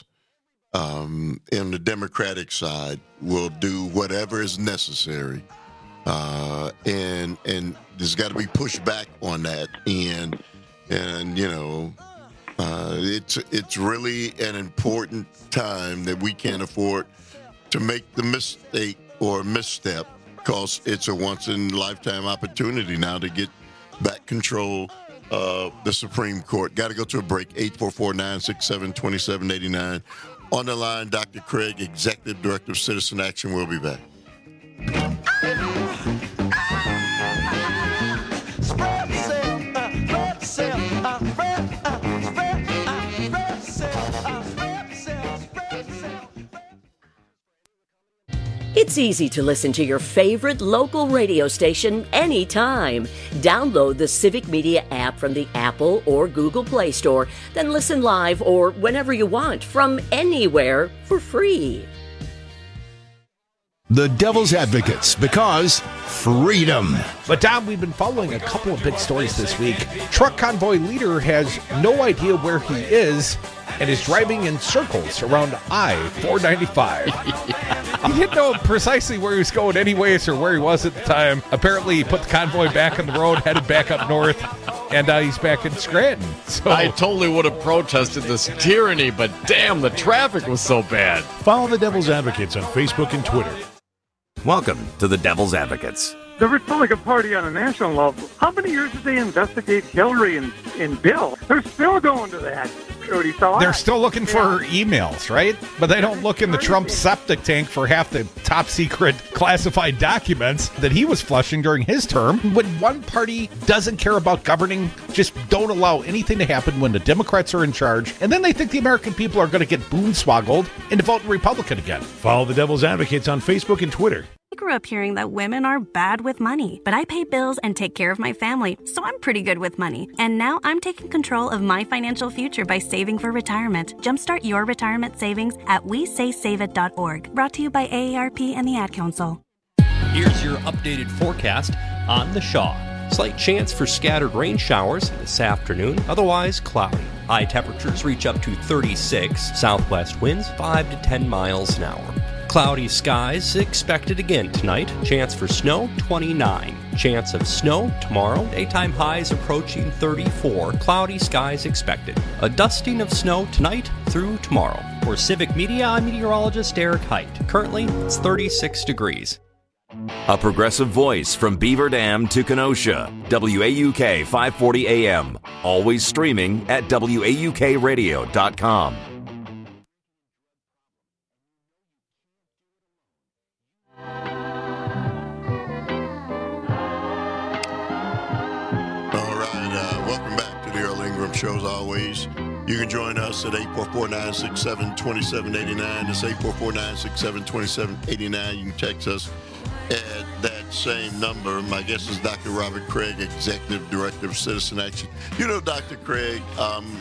um, in the Democratic side will do whatever is necessary, uh, and and there's got to be pushback on that, and and you know uh, it's it's really an important time that we can't afford to make the mistake or misstep, because it's a once-in-a-lifetime opportunity now to get back control of the Supreme Court. Got to go to a break. eight four four, nine six seven, two seven eight nine. On the line, Doctor Craig, Executive Director of Citizen Action. We'll be back. It's easy to listen to your favorite local radio station anytime. Download the Civic Media app from the Apple or Google Play Store, then listen live or whenever you want from anywhere for free. The Devil's Advocates, because freedom. But, Dom, we've been following a couple of big stories this week. Truck convoy leader has no idea where he is and is driving in circles around I four ninety-five. He didn't know precisely where he was going anyways or where he was at the time. Apparently, he put the convoy back on the road, headed back up north, and uh, he's back in Scranton. So I totally would have protested this tyranny, but damn, the traffic was so bad. Follow the Devil's Advocates on Facebook and Twitter. Welcome to the Devil's Advocates. The Republican Party on a national level, how many years did they investigate Hillary and, and Bill? They're still going to that. So They're still looking for emails, right? But they don't look in the Trump septic tank for half the top secret classified documents that he was flushing during his term. When one party doesn't care about governing, just don't allow anything to happen when the Democrats are in charge, and then they think the American people are going to get boonswoggled into voting Republican again. Follow the Devil's Advocates on Facebook and Twitter. I grew up hearing that women are bad with money, but I pay bills and take care of my family, so I'm pretty good with money. And now I'm taking control of my financial future by saving for retirement. Jumpstart your retirement savings at we say save it dot org. Brought to you by A A R P and the Ad Council. Here's your updated forecast on the Shaw. Slight chance for scattered rain showers this afternoon, otherwise cloudy. High temperatures reach up to thirty-six, southwest winds five to ten miles an hour. Cloudy skies expected again tonight. Chance for snow, twenty-nine. Chance of snow tomorrow. Daytime highs approaching thirty-four. Cloudy skies expected. A dusting of snow tonight through tomorrow. For Civic Media, I'm meteorologist Eric Height. Currently, it's thirty-six degrees. A progressive voice from Beaver Dam to Kenosha. W A U K five forty A M. Always streaming at W A U K radio dot com. Show as always. You can join us at eight four four, nine six seven, two seven eight nine. That's eight four four, nine six seven, two seven eight nine. You can text us at that same number. My guest is Doctor Robert Craig, Executive Director of Citizen Action. You know, Doctor Craig, um,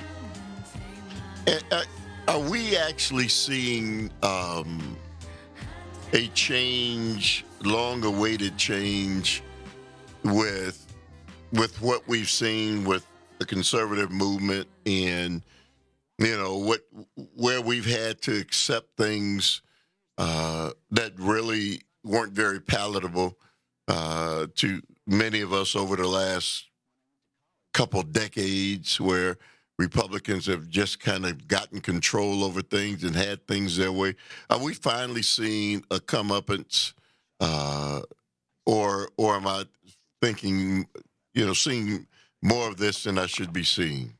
are we actually seeing um, a change, long-awaited change with with what we've seen with the conservative movement and, you know, what where we've had to accept things uh, that really weren't very palatable uh, to many of us over the last couple decades, where Republicans have just kind of gotten control over things and had things their way? Are we finally seeing a comeuppance, uh, or or am I thinking, you know, seeing more of this than I should be seeing?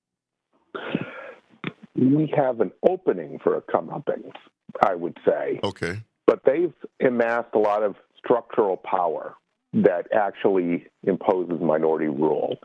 We have an opening for a comeuppance, I would say. Okay. But they've amassed a lot of structural power that actually imposes minority rule.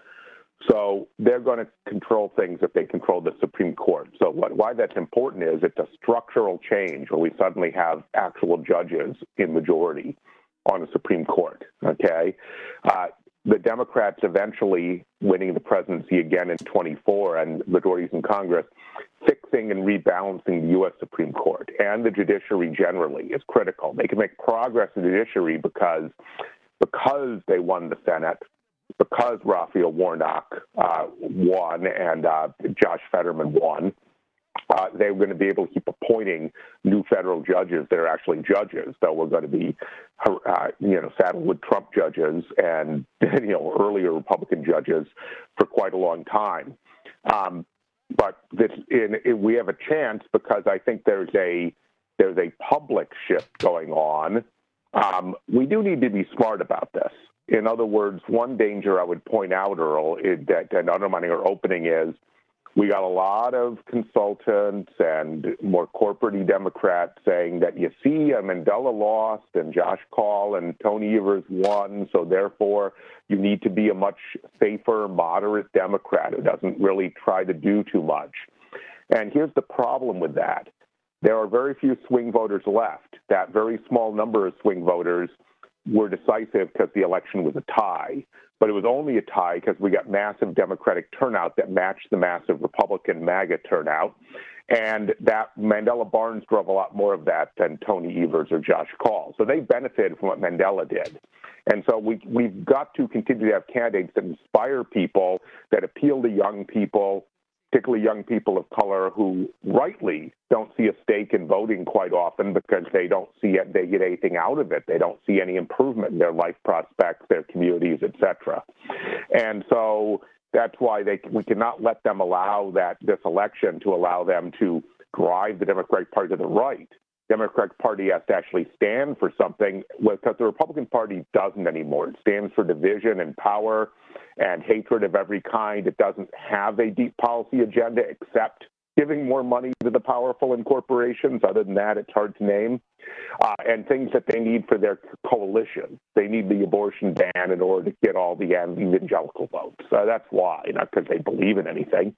So they're going to control things if they control the Supreme Court. So what, why that's important is it's a structural change where we suddenly have actual judges in majority on the Supreme Court, okay? Uh, the Democrats eventually winning the presidency again in twenty-four and majorities in Congress, fixing and rebalancing the U S Supreme Court and the judiciary generally is critical. They can make progress in the judiciary because, because they won the Senate, because Raphael Warnock uh, won and uh, Josh Fetterman won. Uh, they were going to be able to keep appointing new federal judges that are actually judges. So we're going to be, uh, you know, saddled with Trump judges and, you know, earlier Republican judges for quite a long time. Um, but this, in, in, we have a chance because I think there's a there's a public shift going on. Um, we do need to be smart about this. In other words, one danger I would point out, Earl, is that, and undermining our opening is, we got a lot of consultants and more corporate-y Democrats saying that, you see, Mandela lost and Josh Kaul and Tony Evers won, so therefore you need to be a much safer, moderate Democrat who doesn't really try to do too much. And here's the problem with that. There are very few swing voters left. That very small number of swing voters were decisive because the election was a tie. But it was only a tie because we got massive Democratic turnout that matched the massive Republican MAGA turnout. And that Mandela Barnes drove a lot more of that than Tony Evers or Josh Kaul. So they benefited from what Mandela did. And so we, we've got to continue to have candidates that inspire people, that appeal to young people, particularly young people of color who rightly don't see a stake in voting quite often because they don't see it, they get anything out of it. They don't see any improvement in their life prospects, their communities, et cetera. And so that's why they, we cannot let them allow that this election to allow them to drive the Democratic Party to the right. The Democratic Party has to actually stand for something because the Republican Party doesn't anymore. It stands for division and power and hatred of every kind. It doesn't have a deep policy agenda except giving more money to the powerful and corporations. Other than that, it's hard to name. Uh, and things that they need for their coalition. They need the abortion ban in order to get all the evangelical votes. So that's why, not because they believe in anything.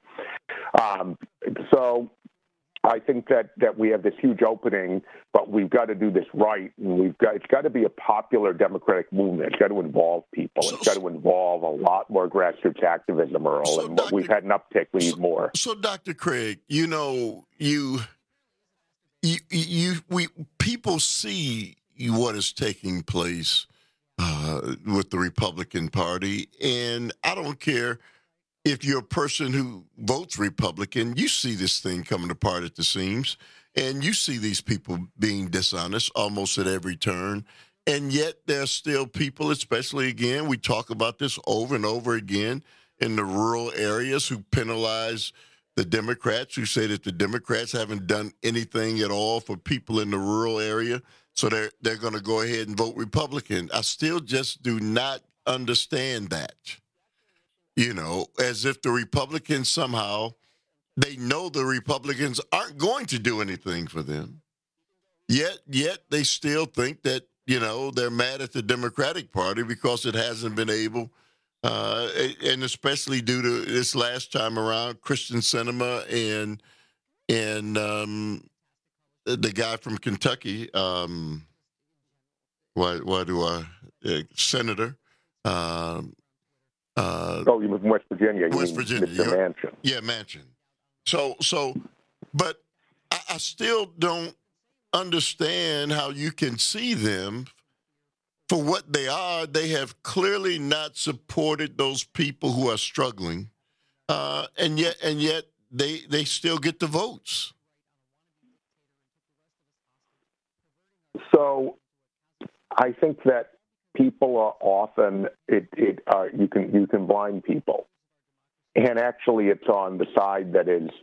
Um, so I think that, that we have this huge opening, but we've got to do this right. And we've got it's got to be a popular Democratic movement. It's got to involve people. It's got to involve a lot more grassroots activism, Earl. So and Doctor we've had an uptick. We need so, more. So, Doctor Craig, you know, you, you, you, we people see what is taking place uh, with the Republican Party. And I don't care if you're a person who votes Republican, you see this thing coming apart at the seams, and you see these people being dishonest almost at every turn. And yet there's still people, especially, again, we talk about this over and over again, in the rural areas who penalize the Democrats, who say that the Democrats haven't done anything at all for people in the rural area, so they're, they're going to go ahead and vote Republican. I still just do not understand that. You know, as if the Republicans somehow, they know the Republicans aren't going to do anything for them. Yet, yet they still think that, you know, they're mad at the Democratic Party because it hasn't been able, uh, and especially due to this last time around, Kristen Sinema and and um, the guy from Kentucky, um, why, why do I, uh, Senator, um, Uh, oh, you mean West Virginia? You West mean Virginia, Mister Manchin. Yeah, Manchin. So, so, but I, I still don't understand how you can see them for what they are. They have clearly not supported those people who are struggling, uh, and yet, and yet, they they still get the votes. So, I think that people are often it it uh, you can you can blind people, and actually it's on the side that is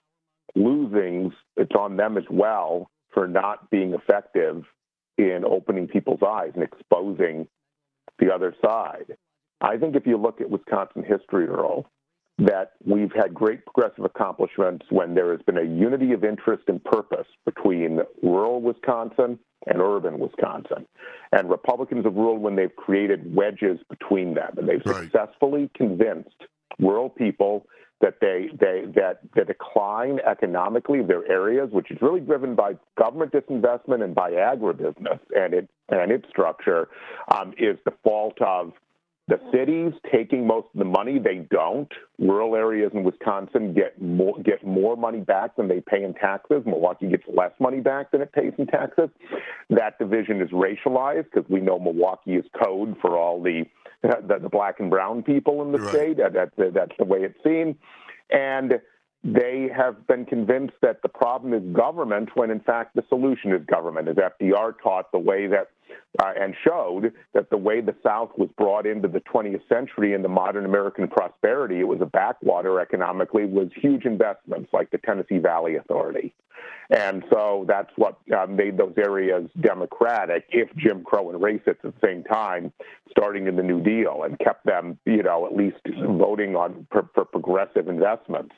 losing. It's on them as well for not being effective in opening people's eyes and exposing the other side. I think if you look at Wisconsin history, Earl, that we've had great progressive accomplishments when there has been a unity of interest and purpose between rural Wisconsin and urban Wisconsin. And Republicans have ruled when they've created wedges between them, and they've right. successfully convinced rural people that they, they that the decline economically of their areas, which is really driven by government disinvestment and by agribusiness and it and its structure, um, is the fault of the cities taking most of the money. They don't. Rural areas in Wisconsin get more get more money back than they pay in taxes. Milwaukee gets less money back than it pays in taxes. That division is racialized because we know Milwaukee is code for all the the, the black and brown people in the right. state. That, that, that's the way it's seen. And they have been convinced that the problem is government when, in fact, the solution is government. As F D R taught the way that uh, and showed that the way the South was brought into the twentieth century and the modern American prosperity, it was a backwater economically, was huge investments like the Tennessee Valley Authority. And so that's what uh, made those areas democratic, if Jim Crow and racists at the same time, starting in the New Deal, and kept them, you know, at least voting on for, for progressive investments.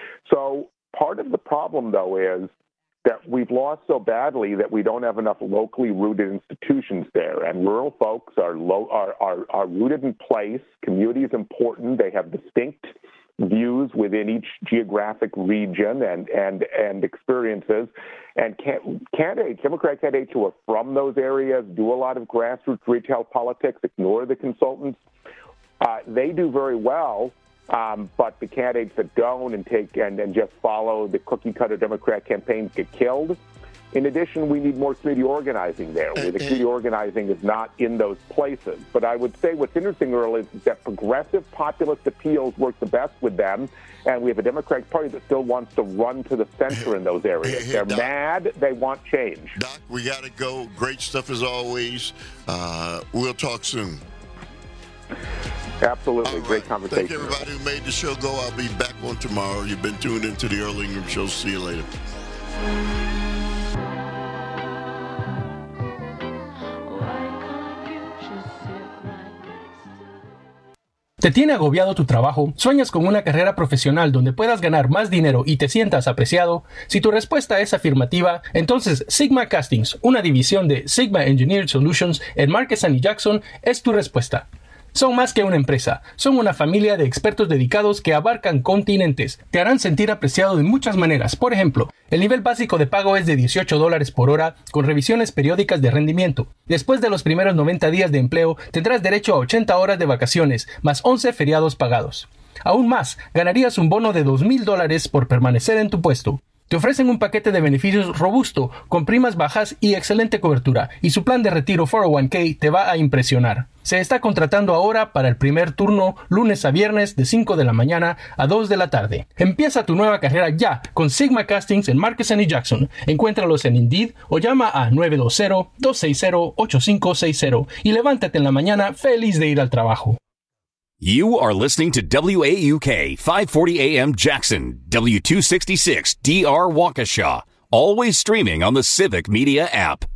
So part of the problem, though, is that we've lost so badly that we don't have enough locally rooted institutions there. And rural folks are, low, are, are, are rooted in place. Community is important. They have distinct views within each geographic region and, and, and experiences. And can, candidates, Democrat candidates who are from those areas do a lot of grassroots retail politics, ignore the consultants. Uh, they do very well. Um, but the candidates that don't and take and, and just follow the cookie-cutter Democrat campaigns get killed. In addition, we need more community organizing there, where the community organizing is not in those places. But I would say what's interesting, Earl, is that progressive populist appeals work the best with them, and we have a Democratic Party that still wants to run to the center in those areas. Hey, hey, They're Doc, mad. They want change. Doc, we got to go. Great stuff as always. Uh, we'll talk soon. Absolutely. Right. Great conversation. Thank everybody who made the show go. I'll be back on tomorrow. You've been tuned into the Earl Ingram Show. See you later. ¿Te tiene agobiado tu trabajo? ¿Sueñas con una carrera profesional donde puedas ganar más dinero y te sientas apreciado? Si tu respuesta es afirmativa, entonces Sigma Castings, una división de Sigma Engineered Solutions en Marquesan y Jackson, es tu respuesta. Son más que una empresa, son una familia de expertos dedicados que abarcan continentes. Te harán sentir apreciado de muchas maneras. Por ejemplo, el nivel básico de pago es de dieciocho dólares por hora con revisiones periódicas de rendimiento. Después de los primeros noventa días de empleo, tendrás derecho a ochenta horas de vacaciones, más once feriados pagados. Aún más, ganarías un bono de dos mil dólares por permanecer en tu puesto. Te ofrecen un paquete de beneficios robusto, con primas bajas y excelente cobertura, y su plan de retiro cuatro oh uno k te va a impresionar. Se está contratando ahora para el primer turno, lunes a viernes de cinco de la mañana a dos de la tarde. Empieza tu nueva carrera ya con Sigma Castings en Markesan y Jackson. Encuéntralos en Indeed o llama a nueve dos cero, dos seis cero, ocho cinco seis cero y levántate en la mañana feliz de ir al trabajo. You are listening to W A U K five forty A M Jackson, W two sixty-six D R Waukesha, always streaming on the Civic Media app.